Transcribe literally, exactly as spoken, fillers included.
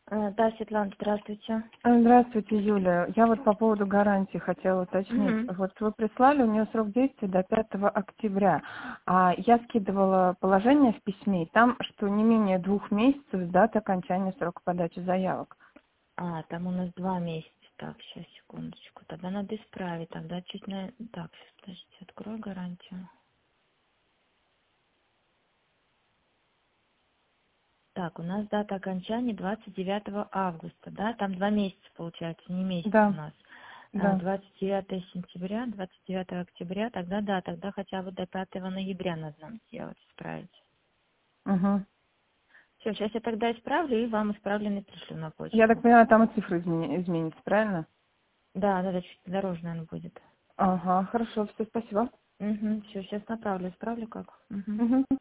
А, Да, Светлана, здравствуйте. А, Здравствуйте, Юля. Я вот по поводу гарантии хотела уточнить. Мгм. Вот вы прислали, у нее срок действия до пятого октября. А я скидывала положение в письме, и там, что не менее двух месяцев с даты окончания срока подачи заявок. А, там у нас два месяца. Так, сейчас, секундочку. Тогда надо исправить. Тогда чуть на... Так, сейчас, подождите, открою гарантию. Так, у нас дата окончания двадцать девятого августа, да? Там два месяца, получается, не месяц у Да, нас. А, да. двадцать девятого сентября, двадцать девятого октября, тогда да, тогда хотя бы до пятого ноября надо нам сделать, исправить. Угу. Все, сейчас я тогда исправлю и вам исправленный пришлю на Я так почту. понимаю, там и цифры измени- изменятся, правильно? Да, да, да, чуть дороже, наверное, будет. Ага, хорошо, все, спасибо. Угу, все, сейчас направлю, исправлю как. Угу. Угу.